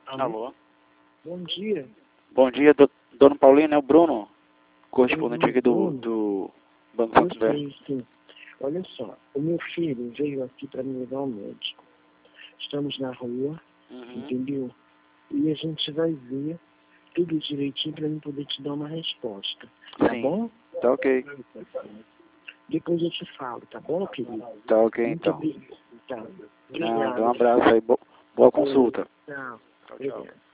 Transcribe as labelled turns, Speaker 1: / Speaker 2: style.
Speaker 1: Alô?
Speaker 2: Bom dia.
Speaker 1: Bom dia, Dona Paulina, é o Bruno, correspondente aqui do Banco
Speaker 2: Eu
Speaker 1: Santander.
Speaker 2: sei, sim. Olha só, o meu filho veio aqui para me levar ao médico. Estamos na rua, entendeu? E a gente vai ver tudo direitinho para mim poder te dar uma resposta. Tá
Speaker 1: Sim.
Speaker 2: bom?
Speaker 1: Tá ok.
Speaker 2: Depois eu te falo, tá bom, querido?
Speaker 1: Tá ok,
Speaker 2: Muito
Speaker 1: então.
Speaker 2: obrigado. Tá.
Speaker 1: Nada,
Speaker 2: Obrigado.
Speaker 1: um abraço aí, boa consulta.
Speaker 2: Tchau.
Speaker 1: Tchau, tchau.
Speaker 2: Obrigado.